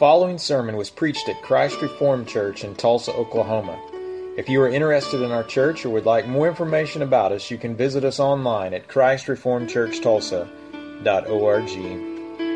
following sermon was preached at Christ Reformed Church in Tulsa, Oklahoma. If you are interested in our church or would like more information about us, you can visit us online at christreformedchurchtulsa.org.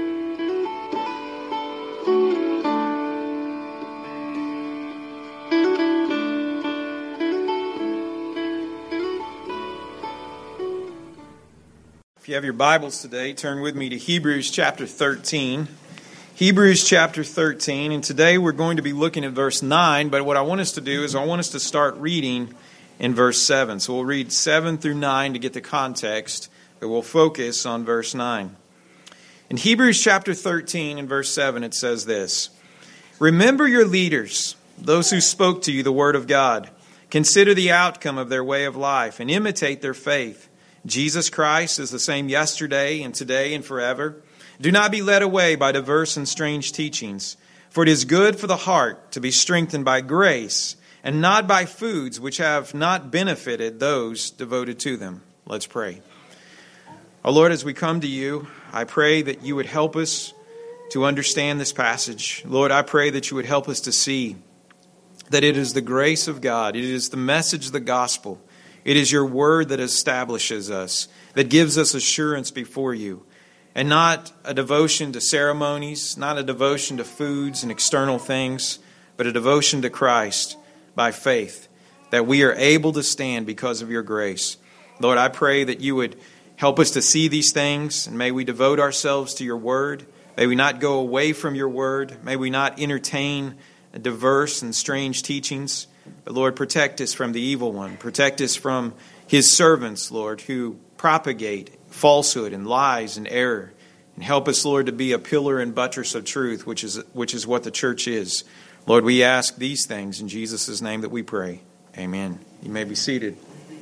If you have your Bibles today, turn with me to Hebrews chapter 13. Hebrews chapter 13, and today we're going to be looking at verse 9, but what I want us to do is I want us to start reading in verse 7. So we'll read 7 through 9 to get the context, but we'll focus on verse 9. In Hebrews chapter 13 and verse 7 it says this, "Remember your leaders, those who spoke to you the word of God. Consider the outcome of their way of life and imitate their faith. Jesus Christ is the same yesterday and today and forever. Do not be led away by diverse and strange teachings, for it is good for the heart to be strengthened by grace and not by foods which have not benefited those devoted to them." Let's pray. Our Lord, as we come to you, I pray that you would help us to understand this passage. Lord, I pray that you would help us to see that it is the grace of God. It is the message of the gospel. It is your word that establishes us, that gives us assurance before you. And not a devotion to ceremonies, not a devotion to foods and external things, but a devotion to Christ by faith, that we are able to stand because of your grace. Lord, I pray that you would help us to see these things, and may we devote ourselves to your word. May we not go away from your word. May we not entertain diverse and strange teachings. But Lord, protect us from the evil one. Protect us from his servants, Lord, who propagate falsehood and lies and error. And help us, Lord, to be a pillar and buttress of truth, which is what the church is. Lord, we ask these things in Jesus' name that we pray. Amen. You may be seated.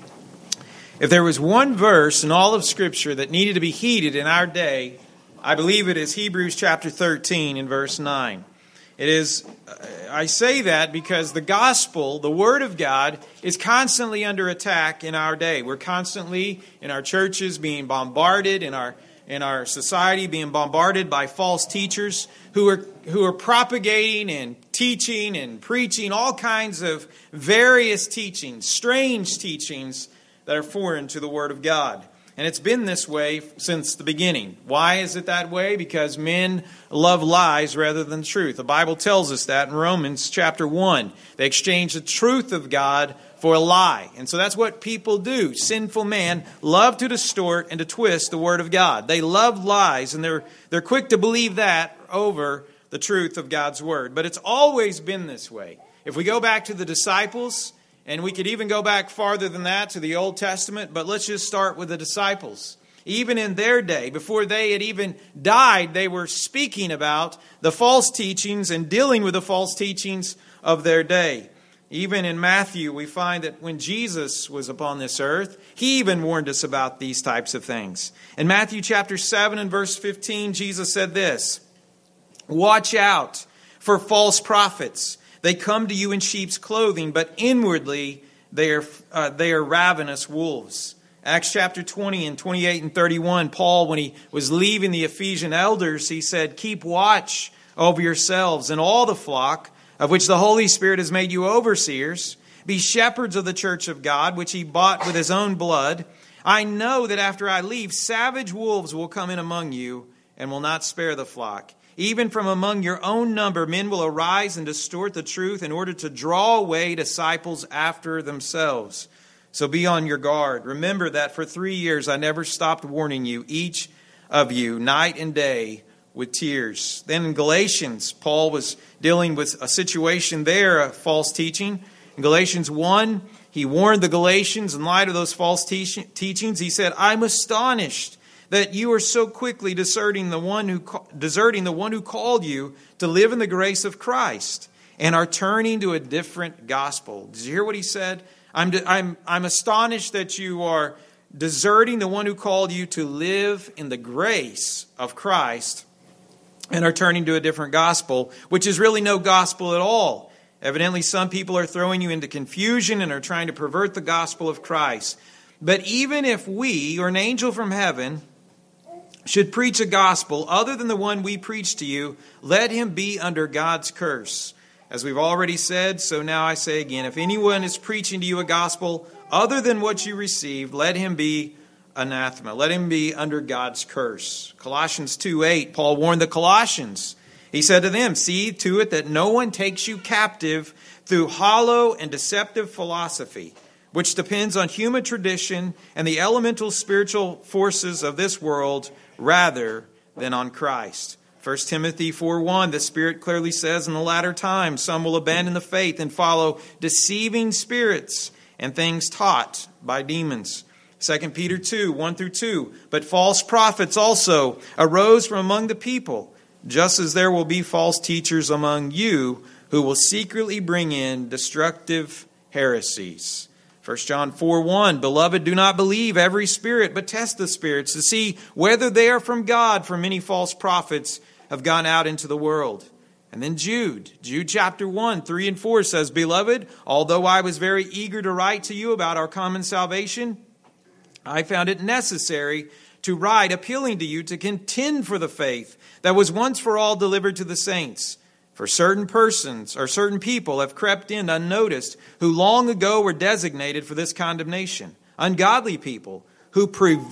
If there was one verse in all of Scripture that needed to be heeded in our day, I believe it is Hebrews chapter 13 and verse 9. It is, I say that because the gospel, the word of God, is constantly under attack in our day. We're constantly in our churches being bombarded, in our society being bombarded by false teachers who are propagating and teaching and preaching all kinds of various teachings, strange teachings that are foreign to the word of God. And it's been this way since the beginning. Why is it that way? Because men love lies rather than truth. The Bible tells us that in Romans chapter 1. They exchange the truth of God for a lie. And so that's what people do. Sinful men love to distort and to twist the word of God. They love lies, and they're quick to believe that over the truth of God's word. But it's always been this way. If we go back to the disciples, and we could even go back farther than that to the Old Testament, but let's just start with the disciples. Even in their day, before they had even died, they were speaking about the false teachings and dealing with the false teachings of their day. Even in Matthew, we find that when Jesus was upon this earth, he even warned us about these types of things. In Matthew chapter 7 and verse 15, Jesus said this, "Watch out for false prophets. They come to you in sheep's clothing, but inwardly they are ravenous wolves." Acts chapter 20 and 28 and 31, Paul, when he was leaving the Ephesian elders, he said, "Keep watch over yourselves and all the flock, of which the Holy Spirit has made you overseers. Be shepherds of the church of God, which he bought with his own blood. I know that after I leave, savage wolves will come in among you and will not spare the flock. Even from among your own number, men will arise and distort the truth in order to draw away disciples after themselves. So be on your guard. Remember that for 3 years I never stopped warning you, each of you, night and day, with tears." Then in Galatians, Paul was dealing with a situation there, a false teaching. In Galatians 1, he warned the Galatians in light of those false teachings. He said, "I'm astonished that you are so quickly deserting the one who called you to live in the grace of Christ and are turning to a different gospel." Did you hear what he said? I'm astonished that you are deserting the one who called you to live in the grace of Christ and are turning to a different gospel, which is really no gospel at all. Evidently, some people are throwing you into confusion and are trying to pervert the gospel of Christ. But even if we or an angel from heaven should preach a gospel other than the one we preach to you, let him be under God's curse. As we've already said, so now I say again, if anyone is preaching to you a gospel other than what you received, let him be anathema. Let him be under God's curse. Colossians 2:8, Paul warned the Colossians. He said to them, see to it that no one takes you captive through hollow and deceptive philosophy, which depends on human tradition and the elemental spiritual forces of this world rather than on Christ. 1 Timothy 4:1, the Spirit clearly says in the latter times, some will abandon the faith and follow deceiving spirits and things taught by demons. 2 Peter 2:1-2, but false prophets also arose from among the people, just as there will be false teachers among you who will secretly bring in destructive heresies. 1 John 4:1, beloved, do not believe every spirit, but test the spirits to see whether they are from God, for many false prophets have gone out into the world. And then Jude chapter 1:3-4 says, beloved, although I was very eager to write to you about our common salvation, I found it necessary to write appealing to you to contend for the faith that was once for all delivered to the saints. For certain persons or certain people have crept in unnoticed, who long ago were designated for this condemnation. Ungodly people who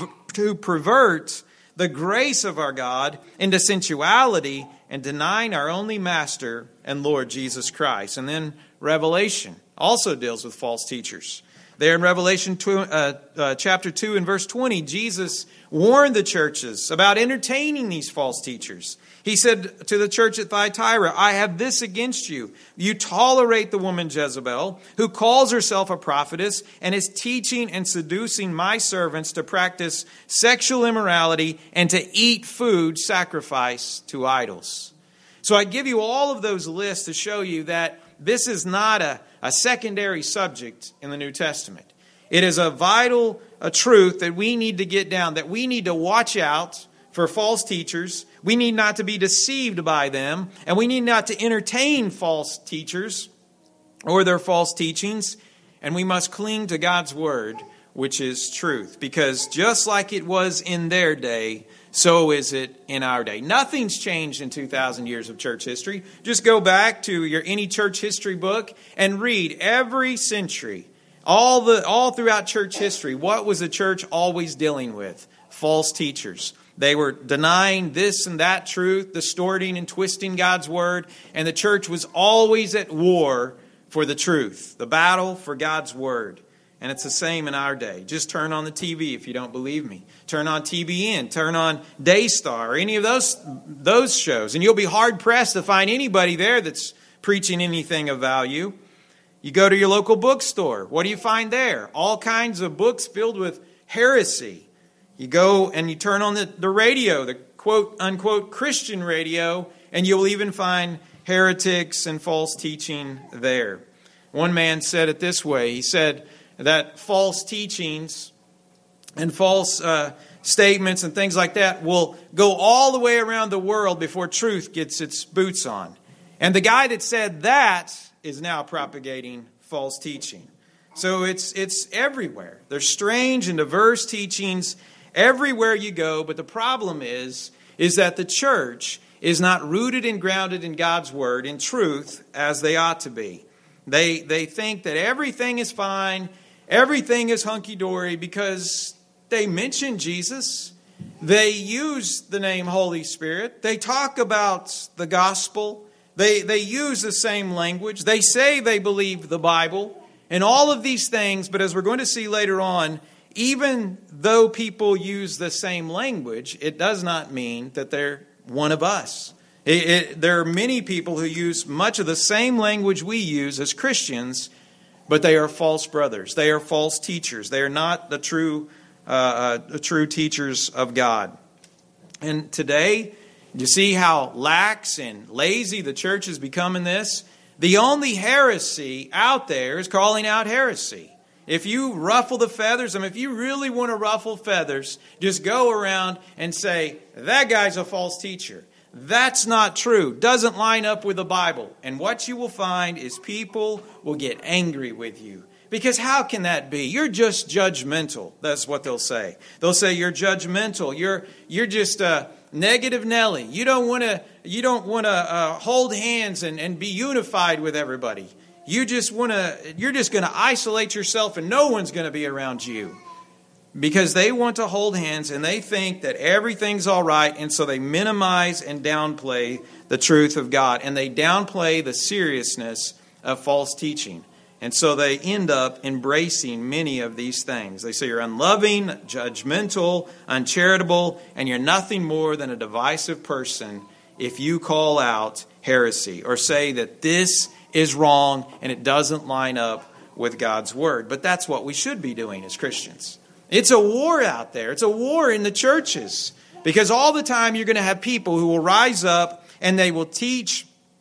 pervert the grace of our God into sensuality and denying our only Master and Lord Jesus Christ. And then Revelation also deals with false teachers. There in Revelation chapter 2 and verse 20, Jesus warned the churches about entertaining these false teachers. He said to the church at Thyatira, I have this against you. You tolerate the woman Jezebel, who calls herself a prophetess and is teaching and seducing my servants to practice sexual immorality and to eat food sacrificed to idols. So I give you all of those lists to show you that this is not a secondary subject in the New Testament. It is a vital truth that we need to get down, that we need to watch out for false teachers. We need not to be deceived by them, and we need not to entertain false teachers or their false teachings, and we must cling to God's word, which is truth, because just like it was in their day, so is it in our day. Nothing's changed in 2,000 years of church history. Just go back to any church history book and read every century, all throughout church history. What was the church always dealing with? False teachers. They were denying this and that truth, distorting and twisting God's word, and the church was always at war for the truth, the battle for God's word. And it's the same in our day. Just turn on the TV if you don't believe me. Turn on TBN, turn on Daystar, or any of those shows, and you'll be hard-pressed to find anybody there that's preaching anything of value. You go to your local bookstore. What do you find there? All kinds of books filled with heresy. You go and you turn on the radio, the quote-unquote Christian radio, and you'll even find heretics and false teaching there. One man said it this way. He said that false teachings and false statements and things like that will go all the way around the world before truth gets its boots on. And the guy that said that is now propagating false teaching. So it's everywhere. There's strange and diverse teachings everywhere you go, but the problem is that the church is not rooted and grounded in God's word, in truth, as they ought to be. They think that everything is fine, everything is hunky-dory because they mention Jesus. They use the name Holy Spirit. They talk about the gospel. They use the same language. They say they believe the Bible and all of these things, but as we're going to see later on, even though people use the same language, it does not mean that they're one of us. There are many people who use much of the same language we use as Christians, but they are false brothers. They are false teachers. They are not the true teachers of God. And today, you see how lax and lazy the church has become in this? The only heresy out there is calling out heresy. If you ruffle the feathers, if you really want to ruffle feathers, just go around and say, that guy's a false teacher. That's not true. Doesn't line up with the Bible. And what you will find is people will get angry with you. Because how can that be? You're just judgmental. That's what they'll say. They'll say you're judgmental. You're just negative Nelly. You don't want to hold hands and be unified with everybody. You're just going to isolate yourself and no one's going to be around you. Because they want to hold hands and they think that everything's all right, and so they minimize and downplay the truth of God, and they downplay the seriousness of false teaching. And so they end up embracing many of these things. They say you're unloving, judgmental, uncharitable, and you're nothing more than a divisive person if you call out heresy or say that this is wrong and it doesn't line up with God's Word. But that's what we should be doing as Christians. It's a war out there. It's a war in the churches. Because all the time you're going to have people who will rise up and they will teach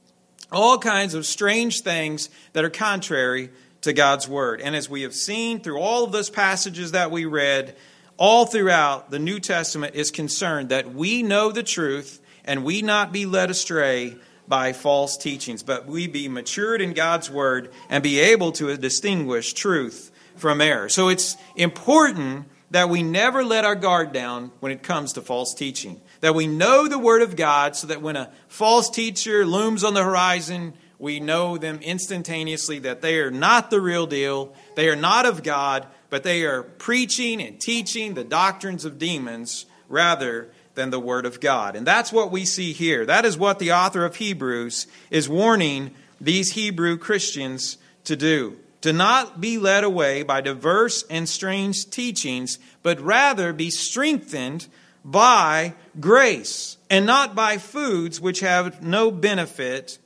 all kinds of strange things that are contrary to God's Word. And as we have seen through all of those passages that we read, all throughout the New Testament is concerned that we know the truth and we not be led astray by false teachings, but we be matured in God's Word and be able to distinguish truth from error. So it's important that we never let our guard down when it comes to false teaching. That we know the Word of God so that when a false teacher looms on the horizon, we know them instantaneously that they are not the real deal. They are not of God, but they are preaching and teaching the doctrines of demons rather than the Word of God. And that's what we see here. That is what the author of Hebrews is warning these Hebrew Christians to do. To not be led away by diverse and strange teachings, but rather be strengthened by grace, and not by foods which have no benefit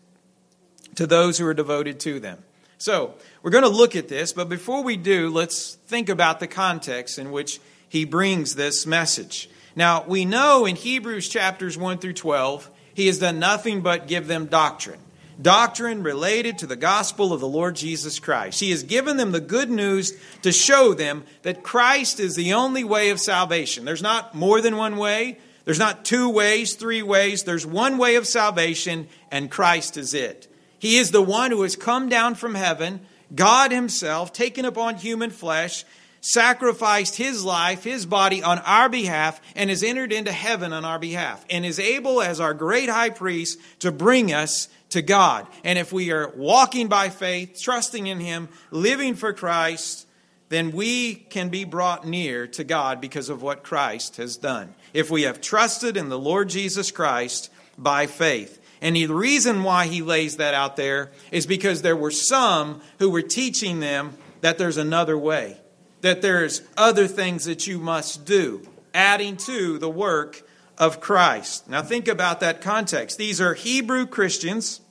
to those who are devoted to them. So, we're going to look at this, but before we do, let's think about the context in which he brings this message. Now, we know in Hebrews chapters 1 through 12, he has done nothing but give them doctrine. Doctrine related to the gospel of the Lord Jesus Christ. He has given them the good news to show them that Christ is the only way of salvation. There's not more than one way. There's not 2 ways, 3 ways. There's one way of salvation, and Christ is it. He is the one who has come down from heaven, God Himself, taken upon human flesh, sacrificed His life, His body on our behalf, and has entered into heaven on our behalf, and is able as our great high priest to bring us to God. And if we are walking by faith, trusting in Him, living for Christ, then we can be brought near to God because of what Christ has done. If we have trusted in the Lord Jesus Christ by faith. And the reason why he lays that out there is because there were some who were teaching them that there's another way, that there's other things that you must do, adding to the work of Christ. Now think about that context. These are Hebrew Christians.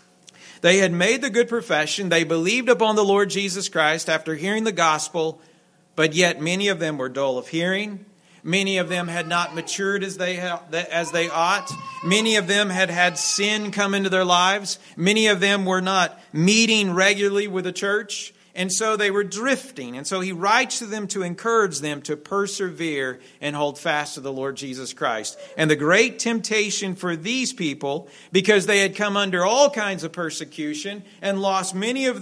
They had made the good profession. They believed upon the Lord Jesus Christ after hearing the gospel, but yet many of them were dull of hearing. Many of them had not matured as they ought. Many of them had had sin come into their lives. Many of them were not meeting regularly with the church. And so they were drifting. And so he writes to them to encourage them to persevere and hold fast to the Lord Jesus Christ. And the great temptation for these people, because they had come under all kinds of persecution and lost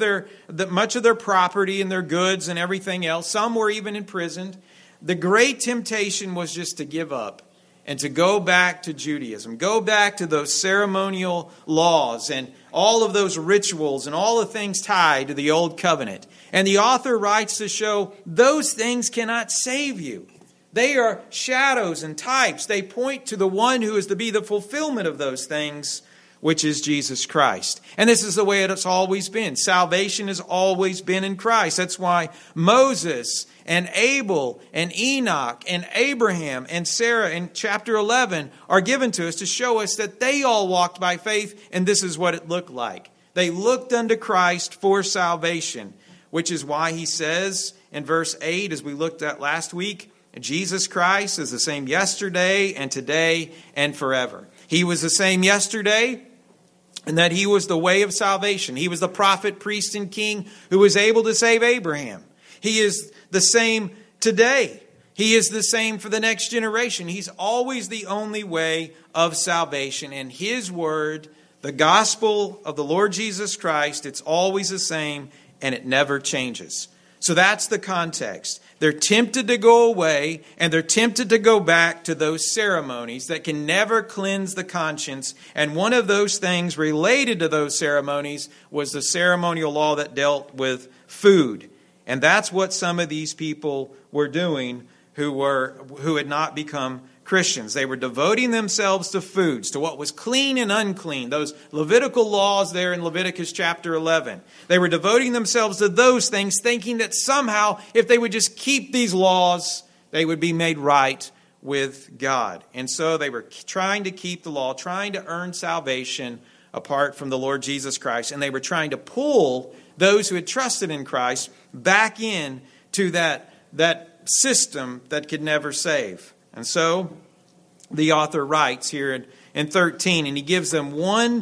much of their property and their goods and everything else. Some were even imprisoned. The great temptation was just to give up and to go back to Judaism, go back to those ceremonial laws and all of those rituals and all the things tied to the old covenant. And the author writes to show those things cannot save you. They are shadows and types. They point to the one who is to be the fulfillment of those things, which is Jesus Christ. And this is the way it's always been. Salvation has always been in Christ. That's why Moses and Abel and Enoch and Abraham and Sarah in chapter 11 are given to us to show us that they all walked by faith, and this is what it looked like. They looked unto Christ for salvation, which is why he says in verse 8, as we looked at last week, Jesus Christ is the same yesterday and today and forever. He was the same yesterday, and that he was the way of salvation. He was the prophet, priest, and king who was able to save Abraham. He is the same today. He is the same for the next generation. He's always the only way of salvation. And his word, the gospel of the Lord Jesus Christ, it's always the same and it never changes. So that's the context. They're tempted to go away, and they're tempted to go back to those ceremonies that can never cleanse the conscience. And one of those things related to those ceremonies was the ceremonial law that dealt with food. And that's what some of these people were doing who had not become Christians. They were devoting themselves to foods, to what was clean and unclean, those Levitical laws there in Leviticus chapter 11. They were devoting themselves to those things, thinking that somehow if they would just keep these laws, they would be made right with God. And so they were trying to keep the law, trying to earn salvation apart from the Lord Jesus Christ. And they were trying to pull those who had trusted in Christ back in to that system that could never save. And so the author writes here in 13, and he gives them one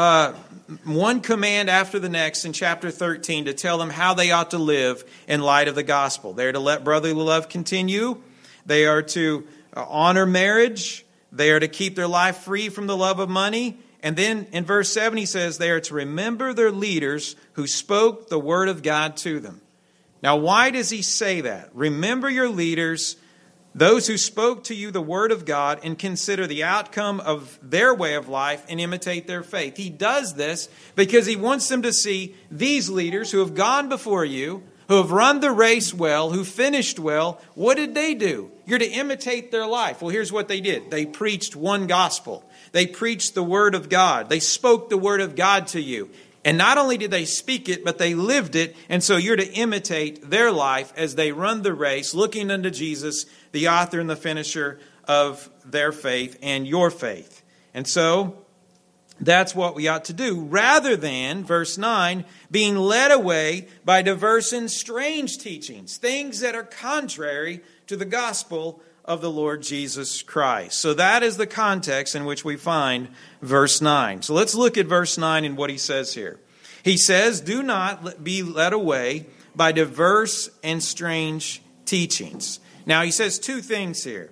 command after the next in chapter 13 to tell them how they ought to live in light of the gospel. They are to let brotherly love continue. They are to honor marriage. They are to keep their life free from the love of money. And then in verse 7 he says they are to remember their leaders who spoke the word of God to them. Now, why does he say that? Remember your leaders, those who spoke to you the word of God, and consider the outcome of their way of life and imitate their faith. He does this because he wants them to see these leaders who have gone before you, who have run the race well, who finished well. What did they do? You're to imitate their life. Well, here's what they did. They preached one gospel. They preached the word of God. They spoke the word of God to you. And not only did they speak it, but they lived it. And so you're to imitate their life as they run the race, looking unto Jesus, the author and the finisher of their faith and your faith. And so that's what we ought to do, rather than, verse 9, being led away by diverse and strange teachings, things that are contrary to the gospel of the Lord Jesus Christ. So that is the context in which we find verse 9. So let's look at verse 9 and what he says here. He says, do not be led away by diverse and strange teachings. Now he says two things here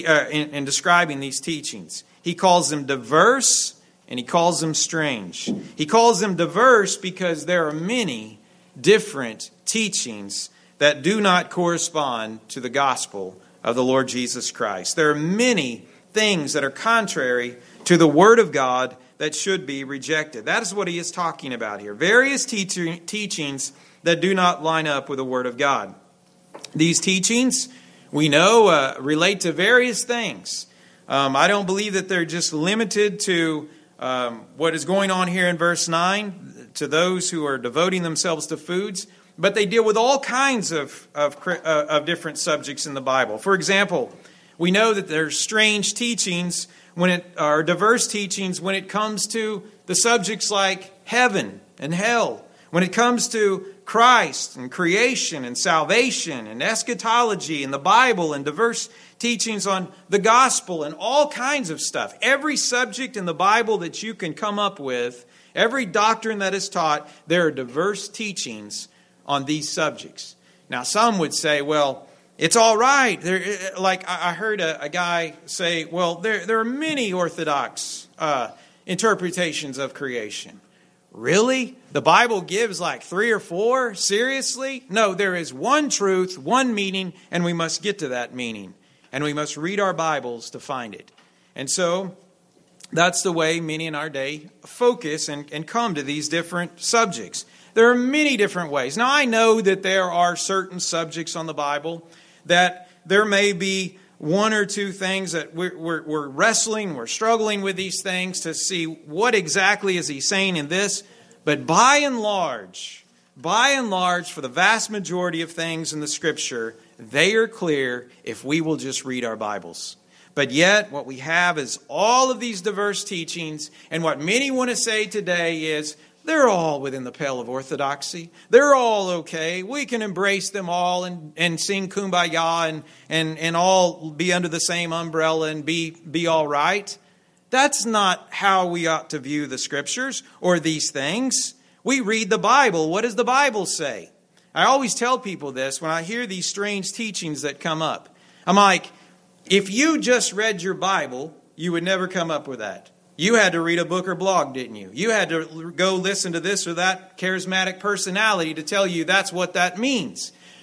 in describing these teachings. He calls them diverse and he calls them strange. He calls them diverse because there are many different teachings that do not correspond to the gospel of the Lord Jesus Christ. There are many things that are contrary to the Word of God that should be rejected. That is what he is talking about here. Various teachings that do not line up with the Word of God. These teachings, we know, relate to various things. I don't believe that they're just limited to what is going on here in verse 9, to those who are devoting themselves to foods. But they deal with all kinds of different subjects in the Bible. For example, we know that there's strange teachings diverse teachings when it comes to the subjects like heaven and hell. When it comes to Christ and creation and salvation and eschatology and the Bible and diverse teachings on the gospel and all kinds of stuff. Every subject in the Bible that you can come up with, every doctrine that is taught, there are diverse teachings on these subjects. Now, some would say, well, it's all right. Like I heard a guy say, well, there are many orthodox interpretations of creation. Really? The Bible gives like 3 or 4? Seriously? No, there is one truth, one meaning, and we must get to that meaning. And we must read our Bibles to find it. And so that's the way many in our day focus and come to these different subjects. There are many different ways. Now, I know that there are certain subjects on the Bible that there may be 1 or 2 things that we're wrestling, we're struggling with these things to see what exactly is he saying in this. But by and large, for the vast majority of things in the Scripture, they are clear if we will just read our Bibles. But yet, what we have is all of these diverse teachings, and what many want to say today is, they're all within the pale of orthodoxy. They're all okay. We can embrace them all and sing Kumbaya and all be under the same umbrella and be all right. That's not how we ought to view the Scriptures or these things. We read the Bible. What does the Bible say? I always tell people this when I hear these strange teachings that come up. I'm like, if you just read your Bible, you would never come up with that. You had to read a book or blog, didn't you? You had to go listen to this or that charismatic personality to tell you that's what that means.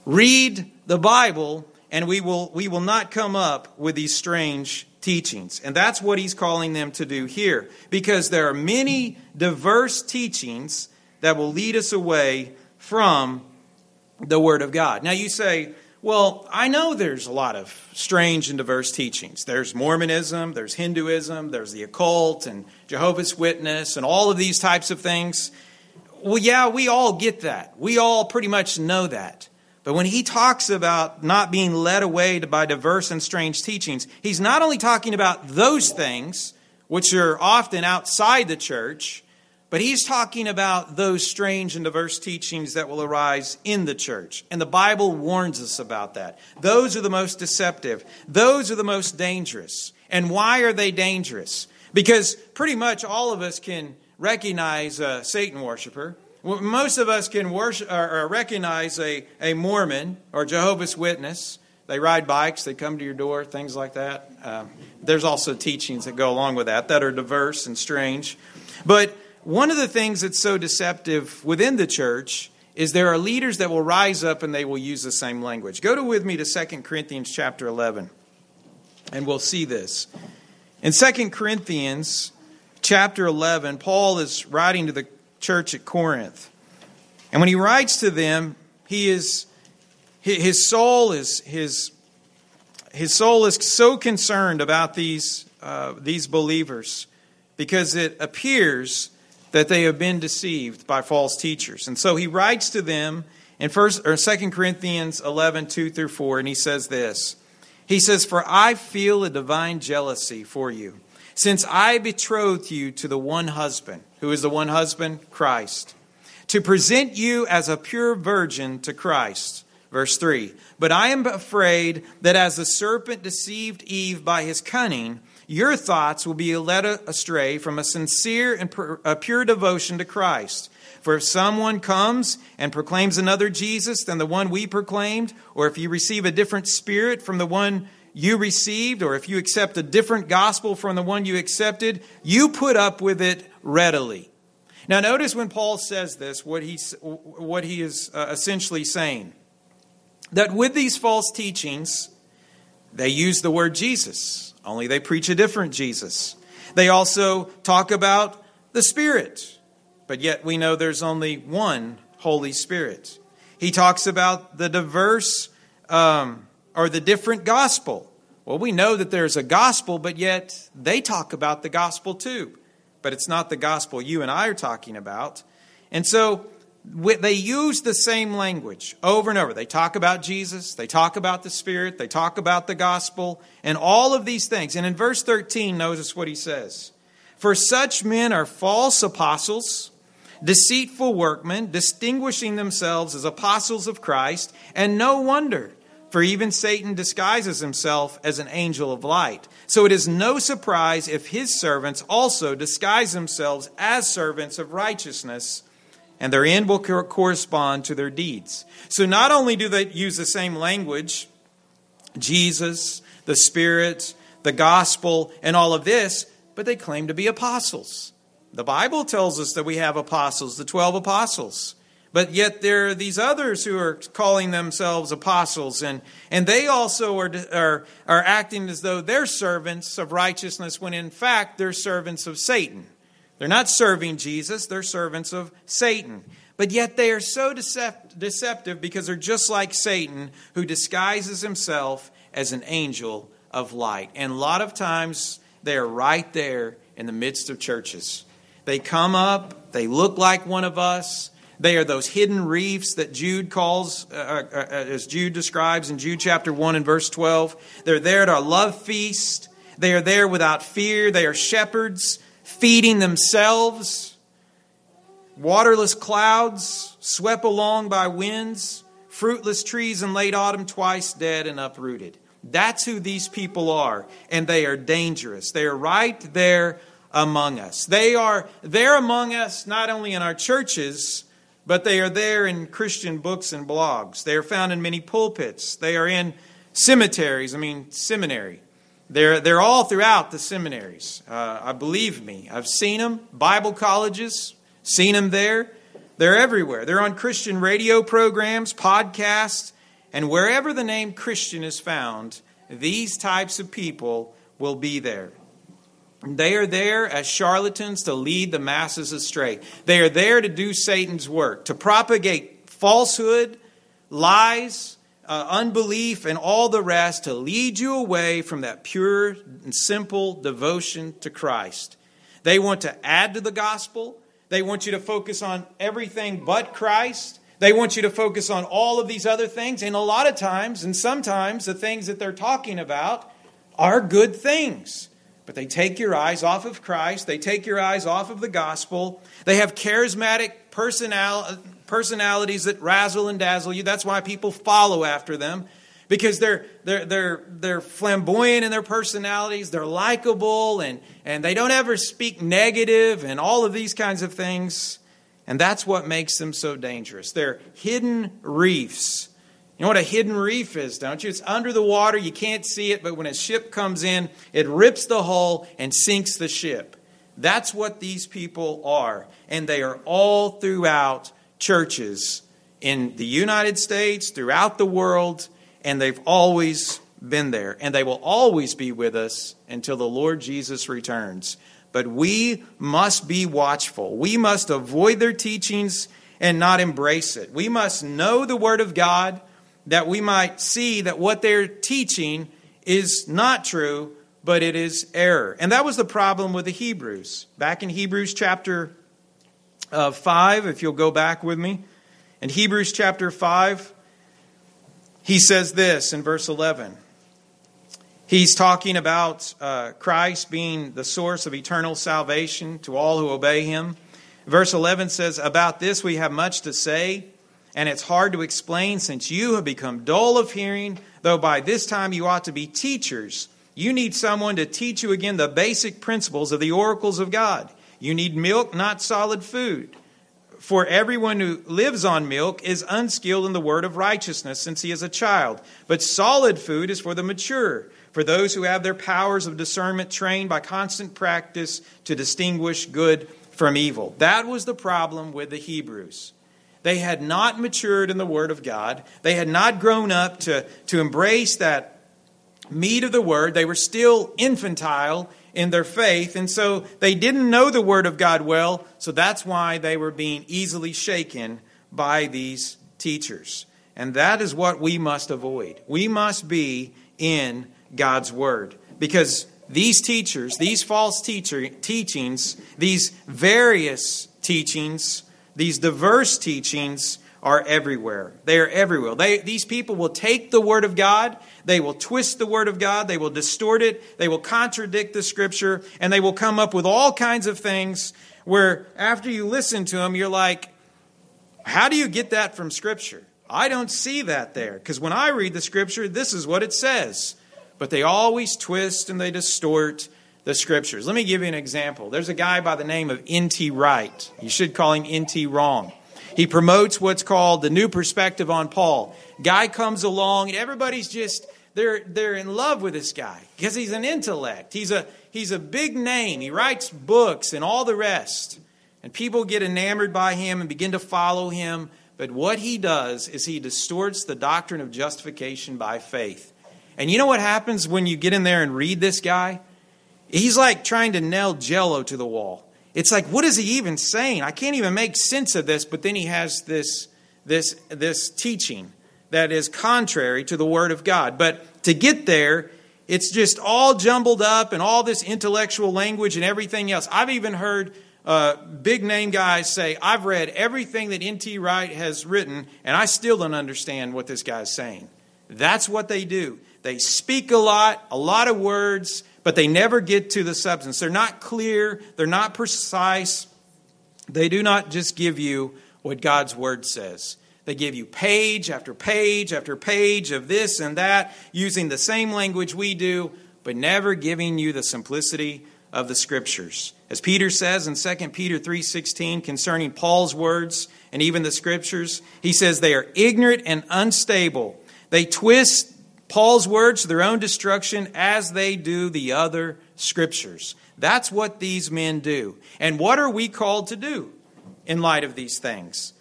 read the Bible, and we will not come up with these strange teachings. And that's what he's calling them to do here, because there are many diverse teachings that will lead us away from the Word of God. Now you say, well, I know there's a lot of strange and diverse teachings. There's Mormonism, there's Hinduism, there's the occult and Jehovah's Witness and all of these types of things. Well, yeah, we all get that. We all pretty much know that. But when he talks about not being led away by diverse and strange teachings, he's not only talking about those things, which are often outside the church, but he's talking about those strange and diverse teachings that will arise in the church. And the Bible warns us about that. Those are the most deceptive. Those are the most dangerous. And why are they dangerous? Because pretty much all of us can recognize a Satan worshiper. Most of us can recognize a Mormon or Jehovah's Witness. They ride bikes, they come to your door, things like that. There's also teachings that go along with that are diverse and strange. But one of the things that's so deceptive within the church is there are leaders that will rise up and they will use the same language. Go with me to 2 Corinthians chapter 11, and we'll see this. In 2 Corinthians chapter 11, Paul is writing to the church at Corinth. And when he writes to them, his soul is so concerned about these believers, because it appears that they have been deceived by false teachers. And so he writes to them in 2 Corinthians 11, 2 through 4, and he says this. He says, "For I feel a divine jealousy for you, since I betrothed you to the one husband." Who is the one husband? Christ. "To present you as a pure virgin to Christ." Verse 3. "But I am afraid that as the serpent deceived Eve by his cunning, your thoughts will be led astray from a sincere and a pure devotion to Christ. For if someone comes and proclaims another Jesus than the one we proclaimed, or if you receive a different spirit from the one you received, or if you accept a different gospel from the one you accepted, you put up with it readily." Now notice when Paul says this, what he is essentially saying. That with these false teachings, they use the word Jesus, only they preach a different Jesus. They also talk about the Spirit, but yet we know there's only one Holy Spirit. He talks about the diverse or the different gospel. Well, we know that there's a gospel, but yet they talk about the gospel too. But it's not the gospel you and I are talking about. And so they use the same language over and over. They talk about Jesus, they talk about the Spirit, they talk about the gospel, and all of these things. And in verse 13, notice what he says. "For such men are false apostles, deceitful workmen, distinguishing themselves as apostles of Christ, and no wonder, for even Satan disguises himself as an angel of light. So it is no surprise if his servants also disguise themselves as servants of righteousness, and their end will correspond to their deeds." So not only do they use the same language, Jesus, the Spirit, the gospel, and all of this, but they claim to be apostles. The Bible tells us that we have apostles, the 12 apostles. But yet there are these others who are calling themselves apostles, and they also are acting as though they're servants of righteousness, when in fact they're servants of Satan. They're not serving Jesus, they're servants of Satan. But yet they are so deceptive because they're just like Satan, who disguises himself as an angel of light. And a lot of times they are right there in the midst of churches. They come up, they look like one of us. They are those hidden reefs that Jude calls, as Jude describes in Jude chapter 1 and verse 12. They're there at our love feast. They are there without fear. They are shepherds feeding themselves. Waterless clouds swept along by winds. Fruitless trees in late autumn, twice dead and uprooted. That's who these people are. And they are dangerous. They are right there among us. They are there among us, not only in our churches, but they are there in Christian books and blogs. They are found in many pulpits. They are in seminary. They're all throughout the seminaries. Believe me, I've seen them. Bible colleges, seen them there. They're everywhere. They're on Christian radio programs, podcasts, And wherever the name Christian is found, these types of people will be there. They are there as charlatans to lead the masses astray. They are there to do Satan's work, to propagate falsehood, lies, unbelief, and all the rest, to lead you away from that pure and simple devotion to Christ. They want to add to the gospel. They want you to focus on everything but Christ. They want you to focus on all of these other things. And a lot of times, and sometimes, the things that they're talking about are good things. But they take your eyes off of Christ. They take your eyes off of the gospel. They have charismatic personalities that razzle and dazzle you. That's why people follow after them. Because they're flamboyant in their personalities. They're likable and they don't ever speak negative and all of these kinds of things. And that's what makes them so dangerous. They're hidden reefs. You know what a hidden reef is, don't you? It's under the water. You can't see it, but when a ship comes in, it rips the hull and sinks the ship. That's what these people are. And they are all throughout churches in the United States, throughout the world, and they've always been there. And they will always be with us until the Lord Jesus returns. But we must be watchful. We must avoid their teachings and not embrace it. We must know the Word of God, that we might see that what they're teaching is not true, but it is error. And that was the problem with the Hebrews. Back in Hebrews chapter 5, if you'll go back with me. In Hebrews chapter 5, he says this in verse 11. He's talking about Christ being the source of eternal salvation to all who obey Him. Verse 11 says, "About this we have much to say, and it's hard to explain since you have become dull of hearing, though by this time you ought to be teachers. You need someone to teach you again the basic principles of the oracles of God. You need milk, not solid food. For everyone who lives on milk is unskilled in the word of righteousness since he is a child. But solid food is for the mature, for those who have their powers of discernment trained by constant practice to distinguish good from evil." That was the problem with the Hebrews. They had not matured in the Word of God. They had not grown up to embrace that meat of the Word. They were still infantile in their faith, and so they didn't know the Word of God well, so that's why they were being easily shaken by these teachers. And that is what we must avoid. We must be in God's Word, because these teachers, these false teachings, these various teachings, these diverse teachings are everywhere. They are everywhere. These people will take the Word of God, they will twist the Word of God, they will distort it, they will contradict the Scripture, and they will come up with all kinds of things where after you listen to them, you're like, how do you get that from Scripture? I don't see that there, because when I read the Scripture, this is what it says. But they always twist and they distort the Scriptures. Let me give you an example. There's a guy by the name of N.T. Wright. You should call him N.T. Wrong. He promotes what's called the New Perspective on Paul. Guy comes along and everybody's just, they're in love with this guy because he's an intellect. He's a big name. He writes books and all the rest. And people get enamored by him and begin to follow him. But what he does is he distorts the doctrine of justification by faith. And you know what happens when you get in there and read this guy? He's like trying to nail Jell-O to the wall. It's like, what is he even saying? I can't even make sense of this. But then he has this teaching that is contrary to the Word of God. But to get there, it's just all jumbled up and all this intellectual language and everything else. I've even heard big name guys say, I've read everything that N.T. Wright has written, and I still don't understand what this guy's saying. That's what they do. They speak a lot of words, but they never get to the substance. They're not clear. They're not precise. They do not just give you what God's Word says. They give you page after page after page of this and that, using the same language we do, but never giving you the simplicity of the Scriptures. As Peter says in 2 Peter 3:16 concerning Paul's words and even the Scriptures, he says they are ignorant and unstable. They twist Paul's words to their own destruction as they do the other Scriptures. That's what these men do. And what are we called to do in light of these things?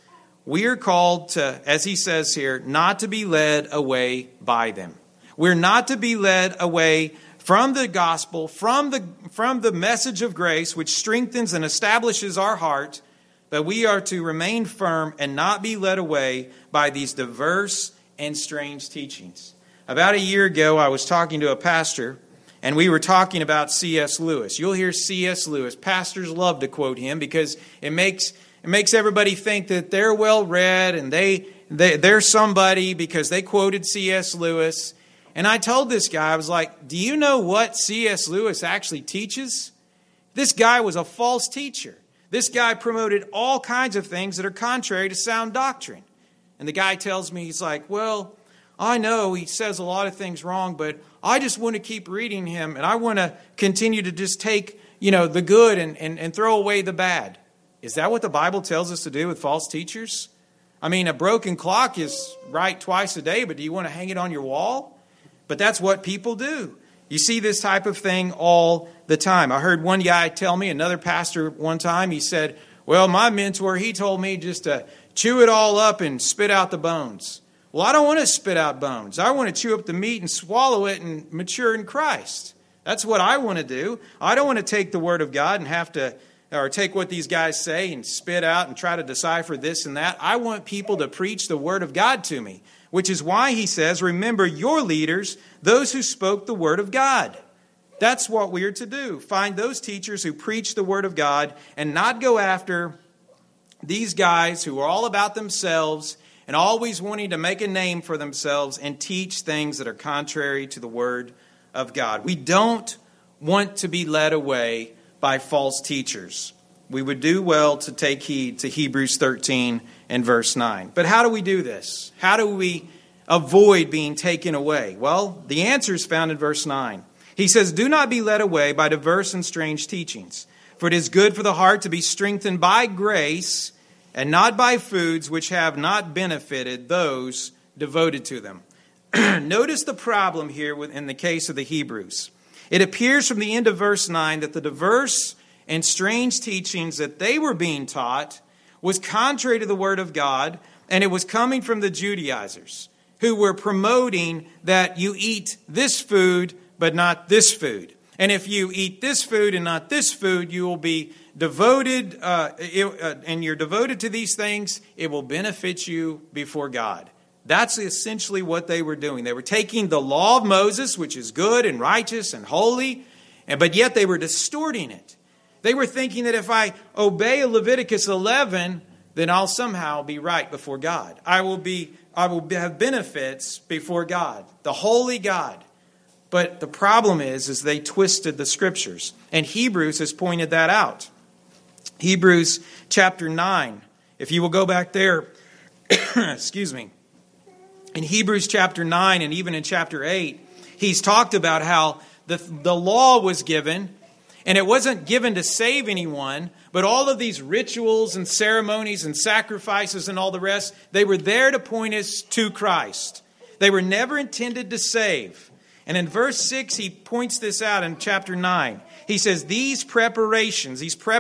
we are called to, as he says here, not to be led away by them. We're not to be led away from the gospel, from the message of grace, which strengthens and establishes our heart, but we are to remain firm and not be led away by these diverse and strange teachings. About a year ago, I was talking to a pastor, and we were talking about C.S. Lewis. You'll hear C.S. Lewis. Pastors love to quote him because it makes everybody think that they're well-read and they're somebody because they quoted C.S. Lewis. And I told this guy, I was like, do you know what C.S. Lewis actually teaches? This guy was a false teacher. This guy promoted all kinds of things that are contrary to sound doctrine. And the guy tells me, he's like, well, I know he says a lot of things wrong, but I just want to keep reading him, and I want to continue to just take, the good and throw away the bad. Is that what the Bible tells us to do with false teachers? I mean, a broken clock is right twice a day, but do you want to hang it on your wall? But that's what people do. You see this type of thing all the time. I heard one guy tell me, another pastor one time, he said, well, my mentor, he told me just to chew it all up and spit out the bones. Well, I don't want to spit out bones. I want to chew up the meat and swallow it and mature in Christ. That's what I want to do. I don't want to take the Word of God and have to, or take what these guys say and spit out and try to decipher this and that. I want people to preach the Word of God to me, which is why he says, remember your leaders, those who spoke the Word of God. That's what we are to do. Find those teachers who preach the Word of God and not go after these guys who are all about themselves and always wanting to make a name for themselves and teach things that are contrary to the Word of God. We don't want to be led away by false teachers. We would do well to take heed to Hebrews 13 and verse 9. But how do we do this? How do we avoid being taken away? Well, the answer is found in verse 9. He says, do not be led away by diverse and strange teachings, for it is good for the heart to be strengthened by grace and not by foods which have not benefited those devoted to them. Notice the problem here in the case of the Hebrews. It appears from the end of verse 9 that the diverse and strange teachings that they were being taught was contrary to the Word of God, and it was coming from the Judaizers, who were promoting that you eat this food but not this food. And if you eat this food and not this food, you will be devoted, and you're devoted to these things, it will benefit you before God. That's essentially what they were doing. They were taking the law of Moses, which is good and righteous and holy, but yet they were distorting it. They were thinking that if I obey Leviticus 11, then I'll somehow be right before God. I will have benefits before God, the holy God. But the problem is they twisted the Scriptures. And Hebrews has pointed that out. Hebrews chapter 9. If you will go back there, excuse me. In Hebrews chapter 9 and even in chapter 8, he's talked about how the law was given, and it wasn't given to save anyone, but all of these rituals and ceremonies and sacrifices and all the rest, they were there to point us to Christ. They were never intended to save. And in verse 6, he points this out in chapter 9. He says, these preparations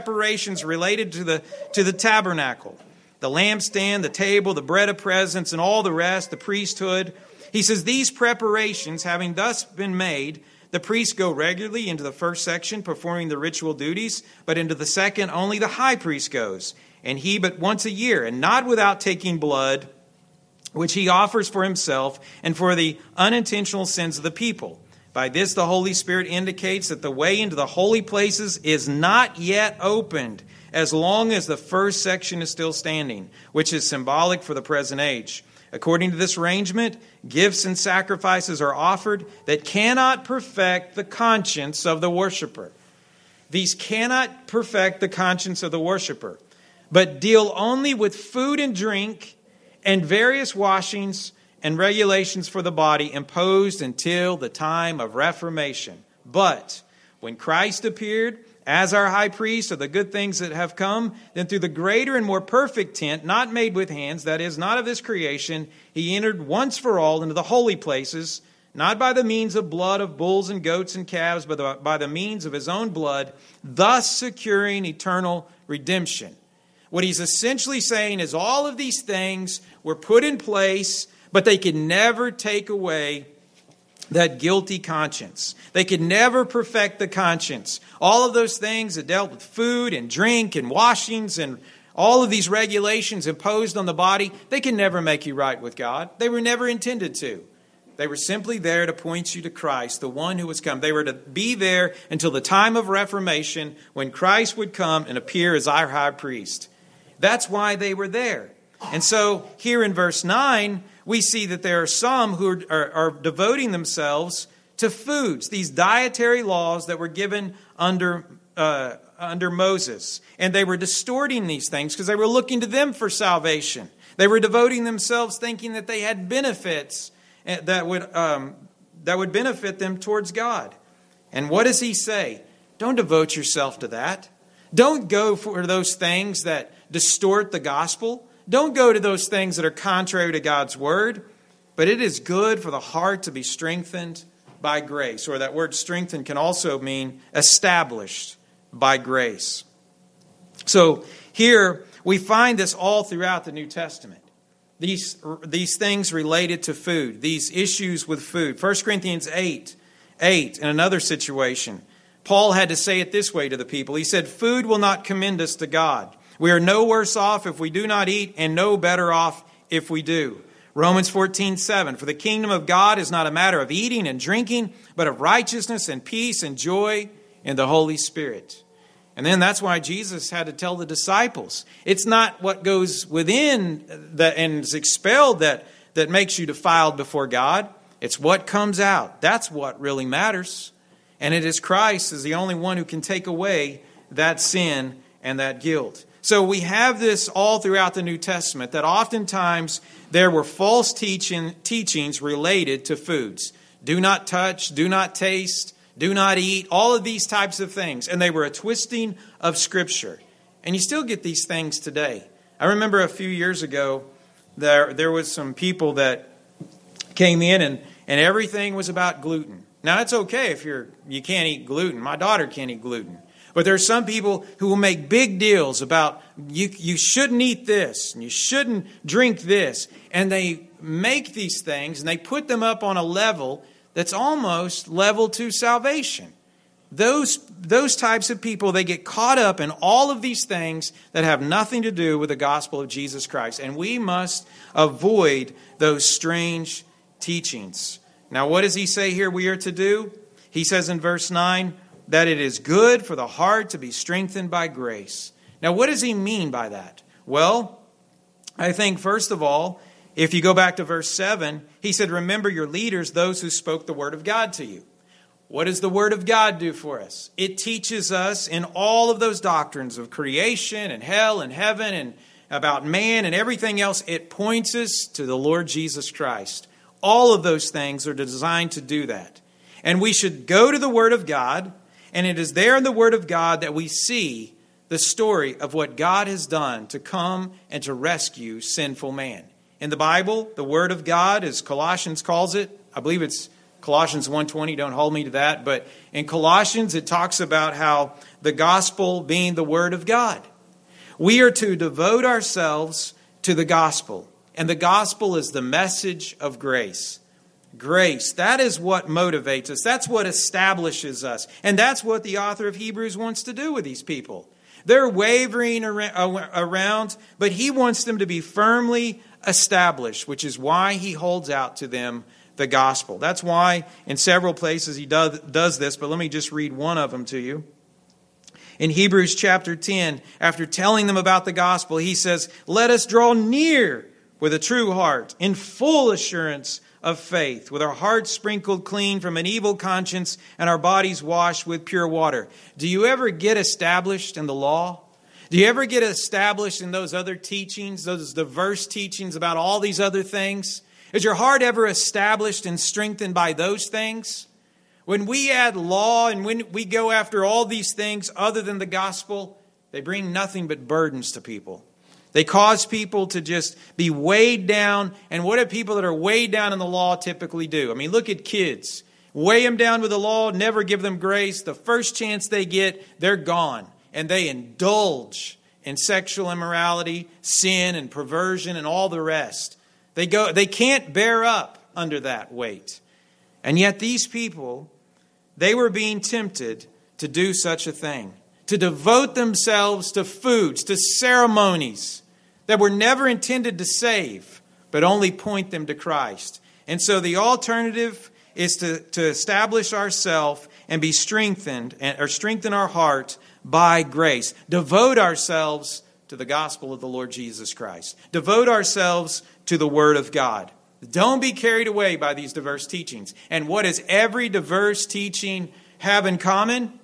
related to the tabernacle, the lampstand, the table, the bread of presence, and all the rest, the priesthood. He says, these preparations having thus been made, the priests go regularly into the first section, performing the ritual duties, but into the second, only the high priest goes, and he but once a year, and not without taking blood, which he offers for himself and for the unintentional sins of the people. By this, the Holy Spirit indicates that the way into the holy places is not yet opened, as long as the first section is still standing, which is symbolic for the present age. According to this arrangement, gifts and sacrifices are offered that cannot perfect the conscience of the worshiper. These cannot perfect the conscience of the worshiper, but deal only with food and drink and various washings and regulations for the body imposed until the time of Reformation. But when Christ appeared as our high priest of the good things that have come, then through the greater and more perfect tent, not made with hands, that is, not of this creation, he entered once for all into the holy places, not by the means of blood of bulls and goats and calves, but by the means of his own blood, thus securing eternal redemption. What he's essentially saying is all of these things were put in place, but they could never take away that guilty conscience. They could never perfect the conscience. All of those things that dealt with food and drink and washings and all of these regulations imposed on the body, they can never make you right with God. They were never intended to. They were simply there to point you to Christ, the one who was come. They were to be there until the time of Reformation when Christ would come and appear as our high priest. That's why they were there. And so here in verse 9, we see that there are some who are devoting themselves to foods, these dietary laws that were given under Moses. And they were distorting these things because they were looking to them for salvation. They were devoting themselves thinking that they had benefits that would benefit them towards God. And what does he say? Don't devote yourself to that. Don't go for those things that distort the gospel. Don't go to those things that are contrary to God's word. But it is good for the heart to be strengthened by grace. Or that word strengthened can also mean established by grace. So here we find this all throughout the New Testament. These things related to food, these issues with food. 1 Corinthians 8, in another situation, Paul had to say it this way to the people. He said, food will not commend us to God. We are no worse off if we do not eat, and no better off if we do. Romans 14:7, for the kingdom of God is not a matter of eating and drinking, but of righteousness and peace and joy in the Holy Spirit. And then that's why Jesus had to tell the disciples, it's not what goes within and is expelled that makes you defiled before God. It's what comes out. That's what really matters. And it is Christ is the only one who can take away that sin and that guilt. So we have this all throughout the New Testament, that oftentimes there were false teachings related to foods. Do not touch, do not taste, do not eat, all of these types of things. And they were a twisting of Scripture. And you still get these things today. I remember a few years ago, there was some people that came in and everything was about gluten. Now, it's okay if you can't eat gluten. My daughter can't eat gluten. But there are some people who will make big deals about you shouldn't eat this and you shouldn't drink this. And they make these things and they put them up on a level that's almost level to salvation. Those types of people, they get caught up in all of these things that have nothing to do with the gospel of Jesus Christ. And we must avoid those strange teachings. Now, what does he say here we are to do? He says in verse 9 that it is good for the heart to be strengthened by grace. Now, what does he mean by that? Well, I think, first of all, if you go back to verse 7, he said, remember your leaders, those who spoke the word of God to you. What does the word of God do for us? It teaches us in all of those doctrines of creation and hell and heaven and about man and everything else. It points us to the Lord Jesus Christ. All of those things are designed to do that. And we should go to the word of God, and it is there in the word of God that we see the story of what God has done to come and to rescue sinful man. In the Bible, the word of God, as Colossians calls it, I believe it's Colossians 1:20, don't hold me to that, but in Colossians it talks about how the gospel being the word of God. We are to devote ourselves to the gospel, and the gospel is the message of grace. Grace, that is what motivates us. That's what establishes us. And that's what the author of Hebrews wants to do with these people. They're wavering around, but he wants them to be firmly established, which is why he holds out to them the gospel. That's why in several places he does this, but let me just read one of them to you. In Hebrews chapter 10, after telling them about the gospel, he says, let us draw near with a true heart, in full assurance of faith, with our hearts sprinkled clean from an evil conscience and our bodies washed with pure water. Do you ever get established in the law? Do you ever get established in those other teachings, those diverse teachings about all these other things? Is your heart ever established and strengthened by those things? When we add law and when we go after all these things other than the gospel, they bring nothing but burdens to people. They cause people to just be weighed down. And what do people that are weighed down in the law typically do? I mean, look at kids. Weigh them down with the law, never give them grace. The first chance they get, they're gone. And they indulge in sexual immorality, sin and perversion and all the rest. They can't bear up under that weight. And yet these people, they were being tempted to do such a thing, to devote themselves to foods, to ceremonies that were never intended to save, but only point them to Christ. And so the alternative is to establish ourselves and be strengthened, or strengthen our heart by grace. Devote ourselves to the gospel of the Lord Jesus Christ. Devote ourselves to the Word of God. Don't be carried away by these diverse teachings. And what does every diverse teaching have in common?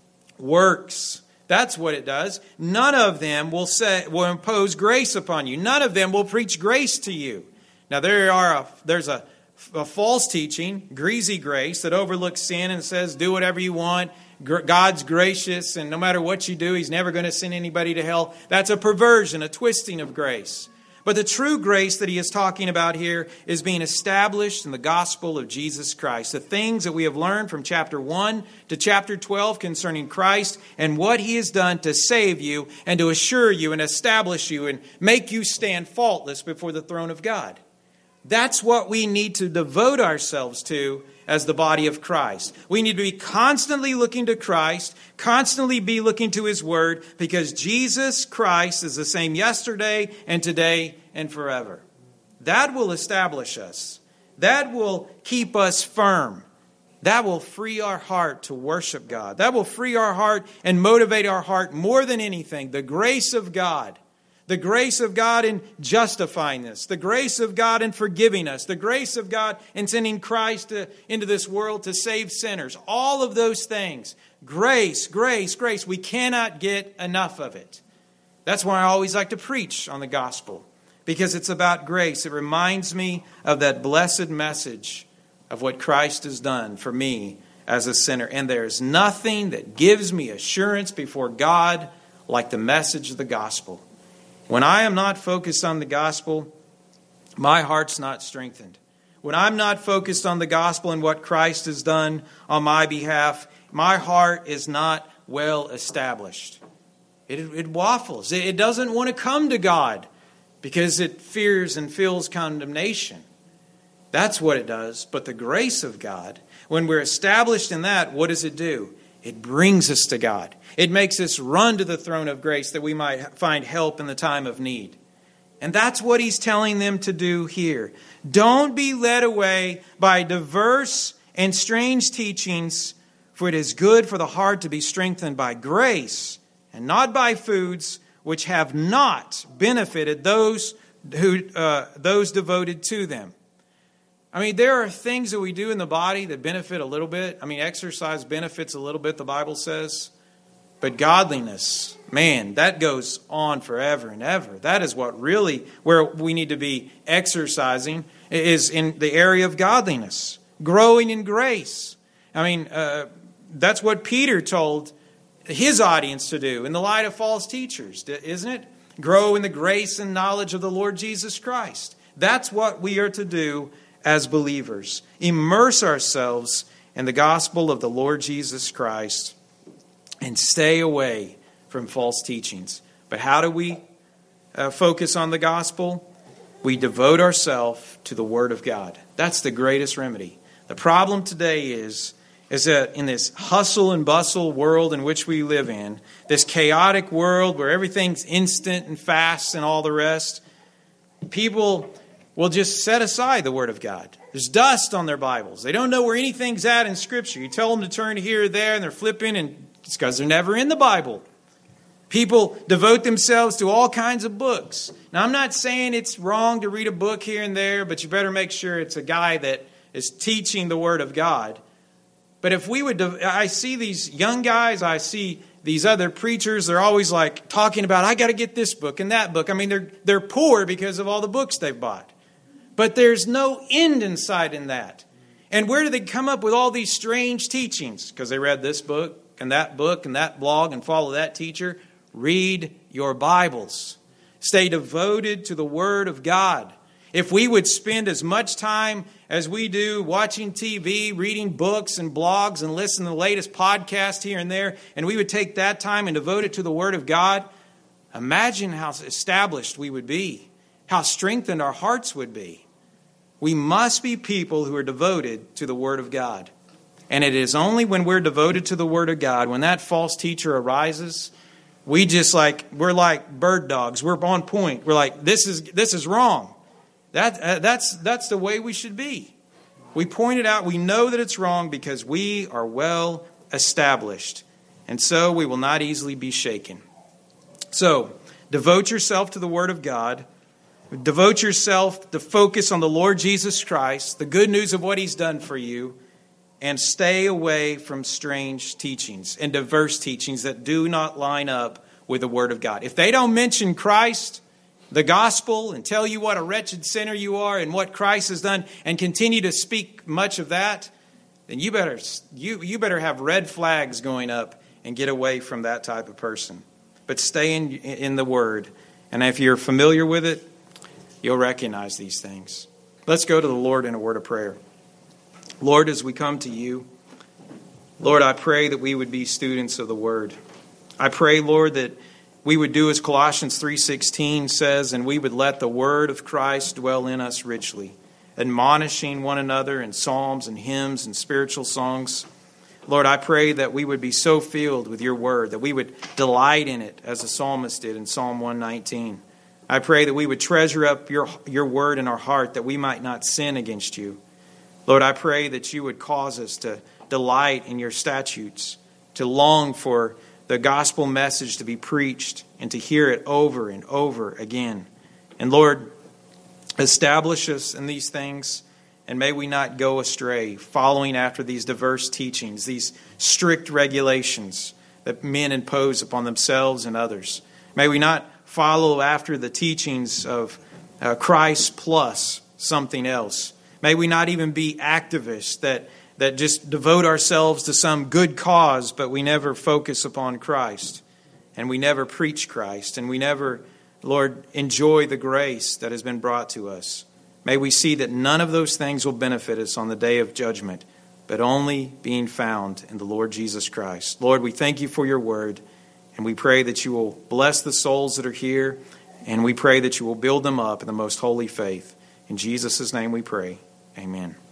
Works. That's what it does. None of them will impose grace upon you. None of them will preach grace to you. Now there's a false teaching, greasy grace, that overlooks sin and says, do whatever you want. God's gracious, and no matter what you do, He's never going to send anybody to hell. That's a perversion, a twisting of grace. But the true grace that he is talking about here is being established in the gospel of Jesus Christ. The things that we have learned from chapter 1 to chapter 12 concerning Christ and what He has done to save you and to assure you and establish you and make you stand faultless before the throne of God. That's what we need to devote ourselves to as the body of Christ. We need to be constantly looking to Christ, constantly be looking to His Word, because Jesus Christ is the same yesterday and today and forever. That will establish us. That will keep us firm. That will free our heart to worship God. That will free our heart and motivate our heart more than anything. The grace of God. The grace of God in justifying us. The grace of God in forgiving us. The grace of God in sending Christ into this world to save sinners. All of those things. Grace, grace, grace. We cannot get enough of it. That's why I always like to preach on the gospel. Because it's about grace. It reminds me of that blessed message of what Christ has done for me as a sinner. And there's nothing that gives me assurance before God like the message of the gospel. When I am not focused on the gospel, my heart's not strengthened. When I'm not focused on the gospel and what Christ has done on my behalf, my heart is not well established. It waffles. It doesn't want to come to God because it fears and feels condemnation. That's what it does. But the grace of God, when we're established in that, what does it do? It brings us to God. It makes us run to the throne of grace that we might find help in the time of need. And that's what he's telling them to do here. Don't be led away by diverse and strange teachings, for it is good for the heart to be strengthened by grace and not by foods which have not benefited those devoted to them. I mean, there are things that we do in the body that benefit a little bit. I mean, exercise benefits a little bit, the Bible says. But godliness, man, that goes on forever and ever. That is what really, where we need to be exercising, is in the area of godliness. Growing in grace. I mean, that's what Peter told his audience to do in the light of false teachers, isn't it? Grow in the grace and knowledge of the Lord Jesus Christ. That's what we are to do as believers. Immerse ourselves in the gospel of the Lord Jesus Christ and stay away from false teachings. But how do we focus on the gospel? We devote ourselves to the Word of God. That's the greatest remedy. The problem today is that in this hustle and bustle world in which we live in, this chaotic world where everything's instant and fast and all the rest, people will just set aside the Word of God. There's dust on their Bibles. They don't know where anything's at in Scripture. You tell them to turn here or there, and they're flipping, and it's because they're never in the Bible. People devote themselves to all kinds of books. Now, I'm not saying it's wrong to read a book here and there, but you better make sure it's a guy that is teaching the Word of God. But if we would, I see these young guys, I see these other preachers, they're always like talking about, I got to get this book and that book. I mean, they're poor because of all the books they've bought. But there's no end in sight in that. And where do they come up with all these strange teachings? Because they read this book and that blog and follow that teacher. Read your Bibles. Stay devoted to the Word of God. If we would spend as much time as we do watching TV, reading books and blogs, and listen to the latest podcast here and there, and we would take that time and devote it to the Word of God, imagine how established we would be, how strengthened our hearts would be. We must be people who are devoted to the Word of God. And it is only when we're devoted to the Word of God, when that false teacher arises, we're like bird dogs. We're on point. We're like, this is wrong. That's the way we should be. We point it out. We know that it's wrong because we are well established. And so we will not easily be shaken. So, devote yourself to the Word of God. Devote yourself to focus on the Lord Jesus Christ, the good news of what He's done for you, and stay away from strange teachings and diverse teachings that do not line up with the Word of God. If they don't mention Christ, the gospel, and tell you what a wretched sinner you are and what Christ has done, and continue to speak much of that, then you better have red flags going up and get away from that type of person. But stay in the Word. And if you're familiar with it, you'll recognize these things. Let's go to the Lord in a word of prayer. Lord, as we come to you, Lord, I pray that we would be students of the Word. I pray, Lord, that we would do as Colossians 3:16 says, and we would let the Word of Christ dwell in us richly, admonishing one another in psalms and hymns and spiritual songs. Lord, I pray that we would be so filled with your Word, that we would delight in it as the psalmist did in Psalm 119. I pray that we would treasure up your Word in our heart, that we might not sin against you. Lord, I pray that you would cause us to delight in your statutes, to long for the gospel message to be preached and to hear it over and over again. And Lord, establish us in these things, and may we not go astray following after these diverse teachings, these strict regulations that men impose upon themselves and others. May we not follow after the teachings of Christ plus something else. May we not even be activists that just devote ourselves to some good cause, but we never focus upon Christ, and we never preach Christ, and we never, Lord, enjoy the grace that has been brought to us. May we see that none of those things will benefit us on the day of judgment, but only being found in the Lord Jesus Christ. Lord, we thank you for your word, and we pray that you will bless the souls that are here, and we pray that you will build them up in the most holy faith. In Jesus' name we pray. Amen.